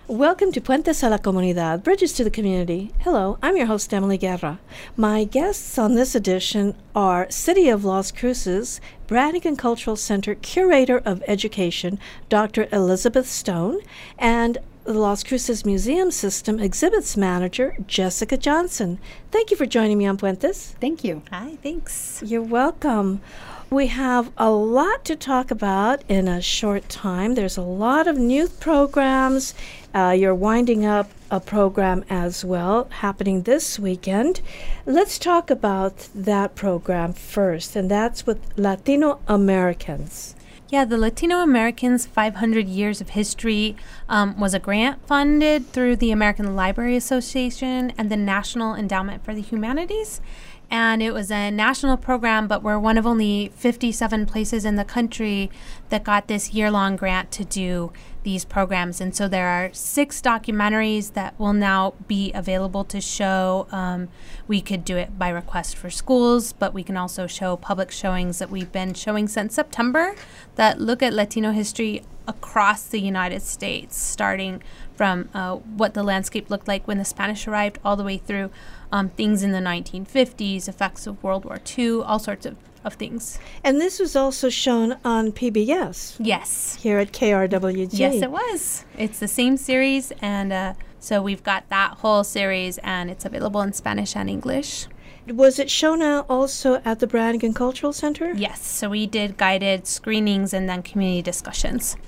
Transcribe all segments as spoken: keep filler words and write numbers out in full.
Welcome to Puentes a la Comunidad, Bridges to the Community. Hello, I'm your host, Emily Guerra. My guests on this edition are City of Las Cruces, Brannigan Cultural Center Curator of Education, Doctor Elizabeth Stone, and the Las Cruces Museum System Exhibits Manager, Jessica Johnson. Thank you for joining me on Puentes. Thank you. Hi, thanks. You're welcome. We have a lot to talk about in a short time. There's a lot of youth programs. Uh, you're winding up a program as well, happening this weekend. Let's talk about that program first, and that's with Latino Americans. Yeah, the Latino Americans five hundred Years of History um, was a grant funded through the American Library Association and the National Endowment for the Humanities. And it was a national program, but we're one of only fifty-seven places in the country that got this year-long grant to do these programs. And so there are six documentaries that will now be available to show. Um, we could do it by request for schools, but we can also show public showings that we've been showing since September that look at Latino history across the United States, starting from uh, what the landscape looked like when the Spanish arrived all the way through um, things in the nineteen fifties, effects of World War Two, all sorts of, of things. And this was also shown on P B S. Yes. Here at K R W G. Yes, it was. It's the same series, and uh, so we've got that whole series, and it's available in Spanish and English. Was it shown out also at the Brannigan Cultural Center? Yes, so we did guided screenings and then community discussions.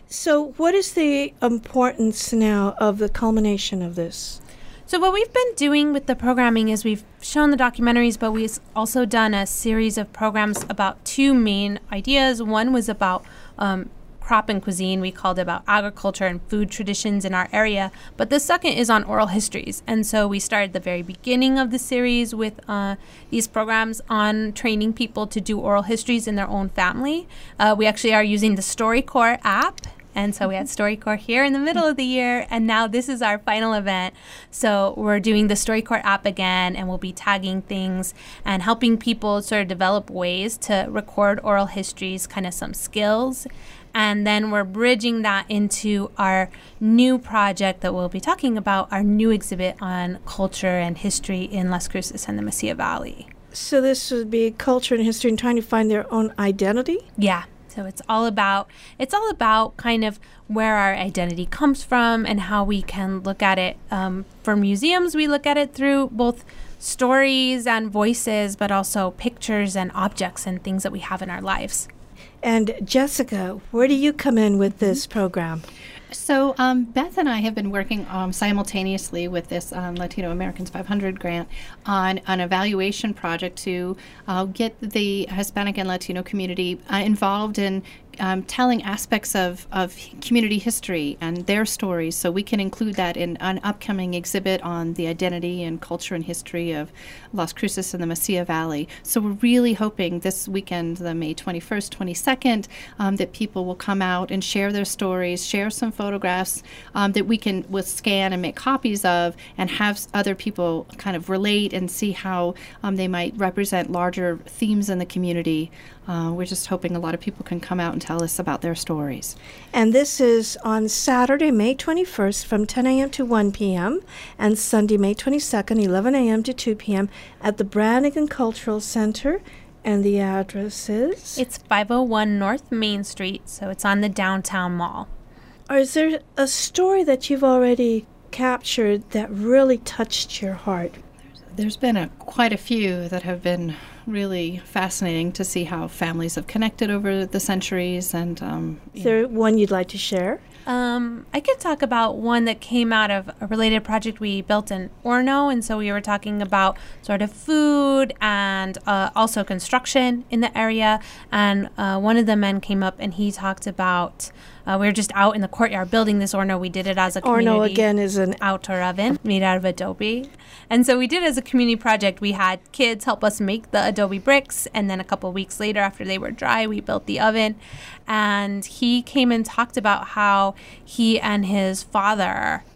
So what is the importance now of the culmination of this? So what we've been doing with the programming is we've shown the documentaries, but we've also done a series of programs about two main ideas. One was about um, crop and cuisine. We called it about agriculture and food traditions in our area. But the second is on oral histories. And so we started the very beginning of the series with uh, these programs on training people to do oral histories in their own family. Uh, we actually are using the StoryCorps app. And so we had StoryCorps here in the middle of the year, and now this is our final event. So we're doing the StoryCorps app again, and we'll be tagging things and helping people sort of develop ways to record oral histories, kind of some skills. And then we're bridging that into our new project that we'll be talking about, our new exhibit on culture and history in Las Cruces and the Mesilla Valley. So this would be culture and history and trying to find their own identity? Yeah. So it's all about it's all about kind of where our identity comes from and how we can look at it. Um, for museums, we look at it through both stories and voices, but also pictures and objects and things that we have in our lives. And Jessica, where do you come in with this program? So um, Beth and I have been working um, simultaneously with this um, Latino Americans five hundred grant on an evaluation project to uh, get the Hispanic and Latino community uh, involved in um, telling aspects of, of community history and their stories, so we can include that in an upcoming exhibit on the identity and culture and history of Las Cruces and the Mesilla Valley. So we're really hoping this weekend, the May twenty-first, twenty-second, um, that people will come out and share their stories, share some photographs um, that we can will scan and make copies of, and have other people kind of relate and see how um, they might represent larger themes in the community. Uh, we're just hoping a lot of people can come out and tell us about their stories. And this is on Saturday, May twenty-first from ten a.m. to one p.m. and Sunday, May twenty-second, eleven a.m. to two p.m. at the Brannigan Cultural Center. And the address is? It's five oh one North Main Street, so it's on the downtown mall. Or is there a story that you've already captured that really touched your heart? There's been a, quite a few that have been really fascinating to see how families have connected over the centuries. And um, is there know. one you'd like to share? Um, I could talk about one that came out of a related project we built in Orono, and so we were talking about sort of food and uh, also construction in the area. And uh, one of the men came up and he talked about uh, we were just out in the courtyard building this Orono. We did it as a community. Orono again is an outdoor oven made out of adobe, and so we did it as a community project. We had kids help us make the adobe bricks, and then a couple of weeks later, after they were dry, we built the oven. And he came and talked about how he and his father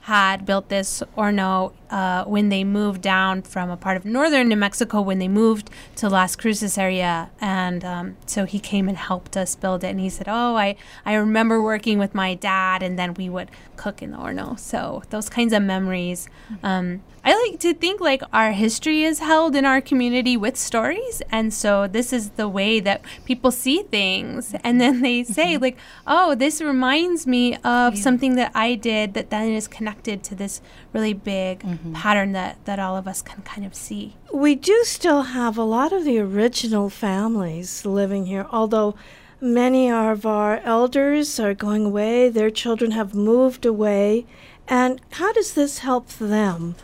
had built this horno uh, when they moved down from a part of northern New Mexico when they moved to Las Cruces area. And um, so he came and helped us build it. And he said, oh, I, I remember working with my dad, and then we would cook in the horno. So those kinds of memories. Um, I like to think like our history is held in our community with stories. And so this is the way that people see things. And then they say mm-hmm. like, oh, this reminds me of yeah. something that I did that then is connected to this really big mm-hmm. pattern that, that all of us can kind of see. We do still have a lot of the original families living here, although many of our elders are going away. Their children have moved away. And how does this help them?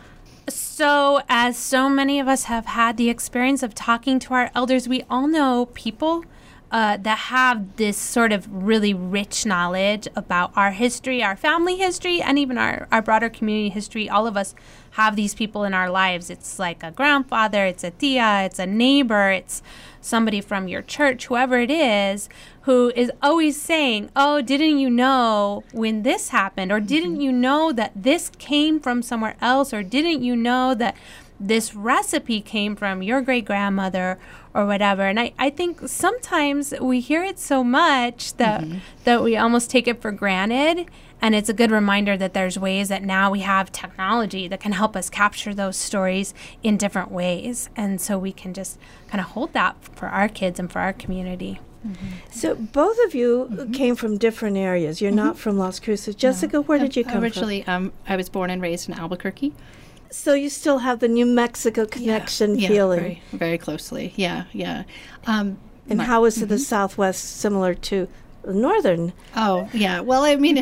So, as so many of us have had the experience of talking to our elders, we all know people uh, that have this sort of really rich knowledge about our history, our family history, and even our, our broader community history. All of us have these people in our lives. It's like a grandfather, it's a tia, it's a neighbor, it's somebody from your church, whoever it is, who is always saying, oh, didn't you know when this happened? Or didn't mm-hmm. you know that this came from somewhere else? Or didn't you know that this recipe came from your great-grandmother or whatever? And I, I think sometimes we hear it so much that mm-hmm. that we almost take it for granted. And it's a good reminder that there's ways that now we have technology that can help us capture those stories in different ways. And so we can just kind of hold that for our kids and for our community. Mm-hmm. So both of you mm-hmm. came from different areas. You're mm-hmm. not from Las Cruces. Jessica, no. where did you come Originally, from? Um, I was born and raised in Albuquerque. So you still have the New Mexico connection yeah, feeling. Yeah, very, very closely. Yeah, yeah. Um, and my, how is mm-hmm. the Southwest similar to northern? Oh, yeah. Well, I mean,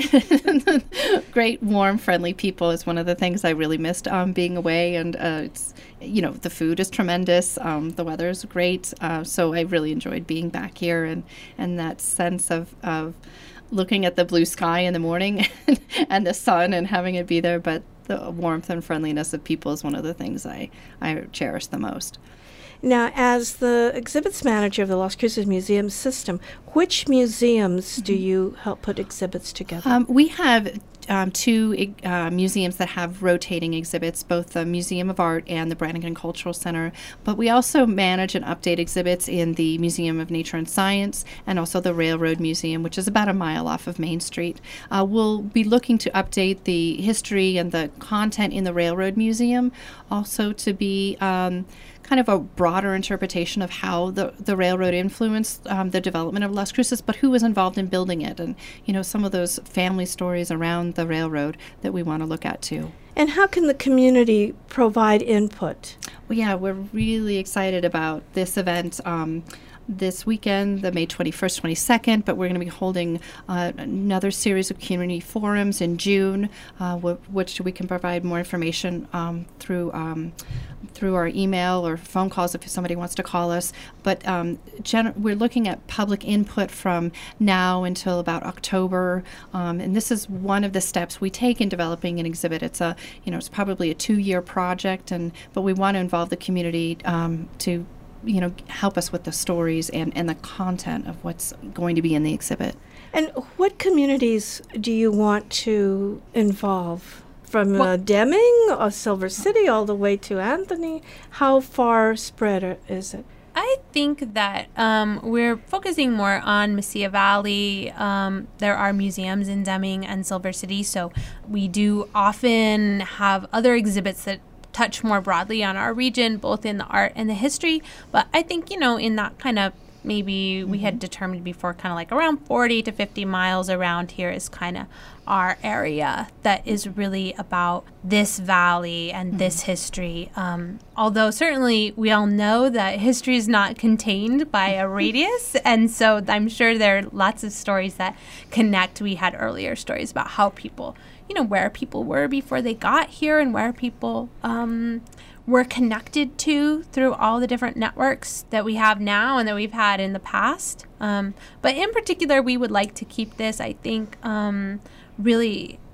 great, warm, friendly people is one of the things I really missed um, being away. And, uh, it's, you know, the food is tremendous. Um, the weather is great. Uh, so I really enjoyed being back here and, and that sense of, of looking at the blue sky in the morning and the sun and having it be there. But the warmth and friendliness of people is one of the things I, I cherish the most. Now, as the exhibits manager of the Las Cruces Museum System, which museums mm-hmm. do you help put exhibits together? Um, we have um, two uh, museums that have rotating exhibits, both the Museum of Art and the Brannigan Cultural Center. But we also manage and update exhibits in the Museum of Nature and Science and also the Railroad Museum, which is about a mile off of Main Street. Uh, we'll be looking to update the history and the content in the Railroad Museum, also to be um, kind of a broader interpretation of how the, the railroad influenced um, the development of Las Cruces, but who was involved in building it, and, you know, some of those family stories around the railroad that we want to look at too. And how can the community provide input? Well, yeah, we're really excited about this event. Um, this weekend, the May twenty-first, twenty-second, but we're going to be holding uh, another series of community forums in June, uh, w- which we can provide more information um, through um, through our email or phone calls if somebody wants to call us. But um, gen- we're looking at public input from now until about October, um, and this is one of the steps we take in developing an exhibit. It's a, you know, it's probably a two-year project, and but we want to involve the community um, to you know, help us with the stories and, and the content of what's going to be in the exhibit. And what communities do you want to involve? From well, uh, Deming or Silver City all the way to Anthony? How far spread is it? I think that um, we're focusing more on Mesilla Valley. Um, there are museums in Deming and Silver City, so we do often have other exhibits that touch more broadly on our region, both in the art and the history. But I think, you know, in that kind of, maybe mm-hmm. we had determined before, kind of like around forty to fifty miles around here is kind of our area that is really about this valley and mm-hmm. this history. Um, although certainly we all know that history is not contained by a radius. And so I'm sure there are lots of stories that connect. We had earlier stories about how people, you know, where people were before they got here and where people um, were connected to through all the different networks that we have now and that we've had in the past. Um, but in particular, we would like to keep this, I think, um, really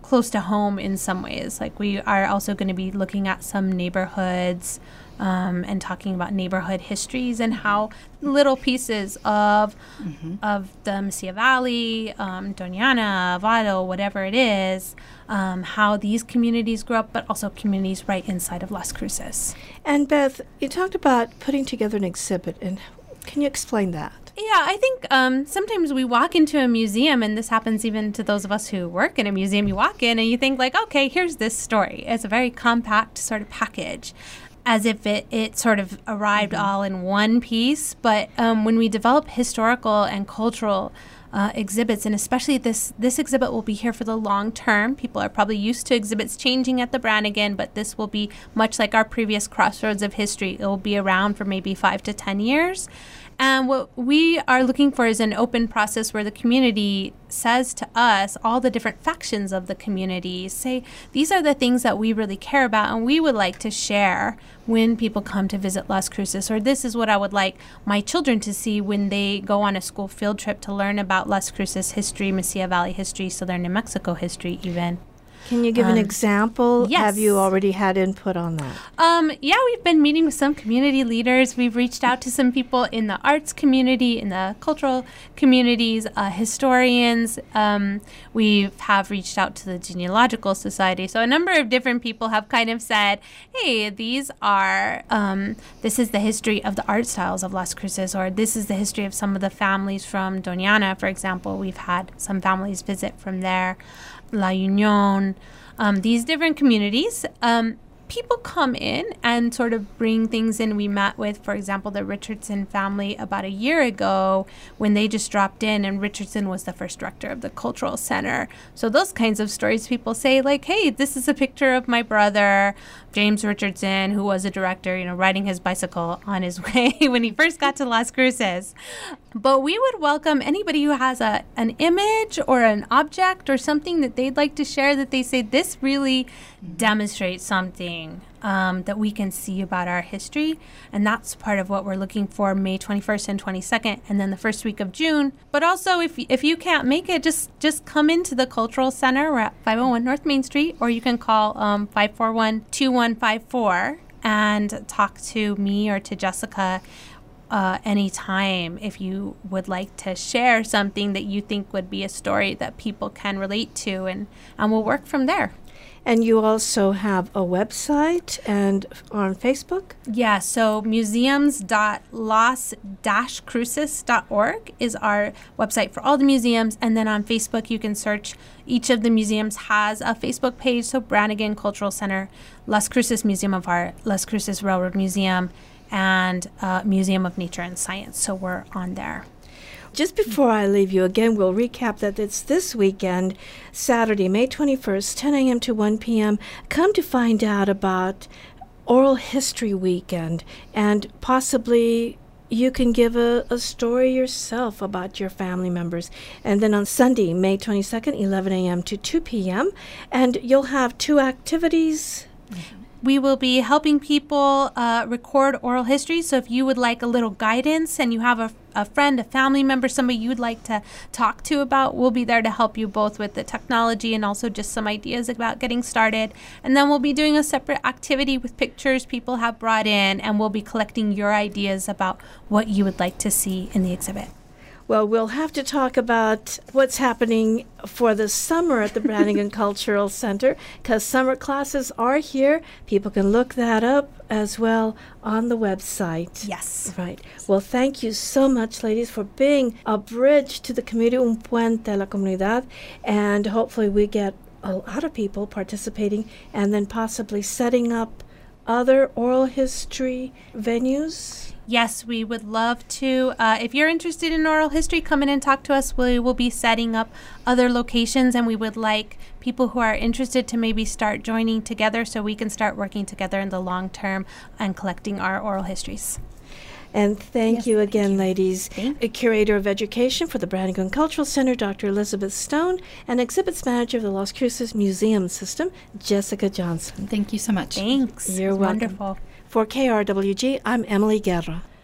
close to home in some ways. Like we are also going to be looking at some neighborhoods um, and talking about neighborhood histories and how little pieces of mm-hmm. of the Mesilla Valley, um, Doñana, Vado, whatever it is, um, how these communities grew up, but also communities right inside of Las Cruces. And Beth, you talked about putting together an exhibit, and can you explain that? Yeah, I think um, sometimes we walk into a museum, and this happens even to those of us who work in a museum. You walk in and you think like, okay, here's this story. It's a very compact sort of package, as if it, it sort of arrived mm-hmm. all in one piece. But um, when we develop historical and cultural uh, exhibits, and especially this this exhibit will be here for the long term. People are probably used to exhibits changing at the Brannigan, but this will be much like our previous Crossroads of History. It will be around for maybe five to ten years. And what we are looking for is an open process where the community says to us, all the different factions of the community say, these are the things that we really care about and we would like to share when people come to visit Las Cruces, or this is what I would like my children to see when they go on a school field trip to learn about Las Cruces history, Mesilla Valley history, Southern New Mexico history even. Can you give um, an example? Yes. Have you already had input on that? Um, yeah, we've been meeting with some community leaders. We've reached out to some people in the arts community, in the cultural communities, uh, historians. Um, we have reached out to the Genealogical Society. So a number of different people have kind of said, hey, these are, um, this is the history of the art styles of Las Cruces, or this is the history of some of the families from Doñana, for example. We've had some families visit from there. La Union, um, these different communities, um, people come in and sort of bring things in. We met with, for example, the Richardson family about a year ago when they just dropped in, and Richardson was the first director of the Cultural Center. So those kinds of stories, people say like, hey, this is a picture of my brother, James Richardson, who was a director, you know, riding his bicycle on his way when he first got to Las Cruces. But we would welcome anybody who has a an image or an object or something that they'd like to share that they say this really demonstrates something um, that we can see about our history. And that's part of what we're looking for May twenty-first and twenty-second, and then the first week of June. But also, if if you can't make it, just, just come into the Cultural Center. We're at five oh one North Main Street, or you can call um, five four one, two one five four and talk to me or to Jessica Uh, anytime if you would like to share something that you think would be a story that people can relate to, and, and we'll work from there. And you also have a website and on Facebook? Yeah, so museums dot las dash cruces dot org is our website for all the museums. And then on Facebook, you can search. Each of the museums has a Facebook page. So Brannigan Cultural Center, Las Cruces Museum of Art, Las Cruces Railroad Museum, and uh, Museum of Nature and Science. So we're on there. Just before I leave you, again, we'll recap that it's this weekend, Saturday, May twenty-first, ten a.m. to one p.m. Come to find out about Oral History Weekend, and possibly you can give a, a story yourself about your family members. And then on Sunday, May twenty-second, eleven a.m. to two p.m., and you'll have two activities. Mm-hmm. We will be helping people uh, record oral history. So if you would like a little guidance and you have a, a friend, a family member, somebody you'd like to talk to about, we'll be there to help you both with the technology and also just some ideas about getting started. And then we'll be doing a separate activity with pictures people have brought in, and we'll be collecting your ideas about what you would like to see in the exhibit. Well, we'll have to talk about what's happening for the summer at the Brannigan Cultural Center, because summer classes are here. People can look that up as well on the website. Yes. Right. Well, thank you so much, ladies, for being a bridge to the community, un puente a la comunidad, and hopefully we get a lot of people participating and then possibly setting up other oral history venues. Yes, we would love to. Uh, if you're interested in oral history, come in and talk to us. We will be setting up other locations, and we would like people who are interested to maybe start joining together so we can start working together in the long term and collecting our oral histories. And thank yes, you thank again, you. ladies. Thank A Curator of Education for the Brannigan Cultural Center, Doctor Elizabeth Stone, and Exhibits Manager of the Las Cruces Museum System, Jessica Johnson. Thank you so much. Thanks. You're welcome. welcome. Wonderful. For K R W G, I'm Emily Guerra.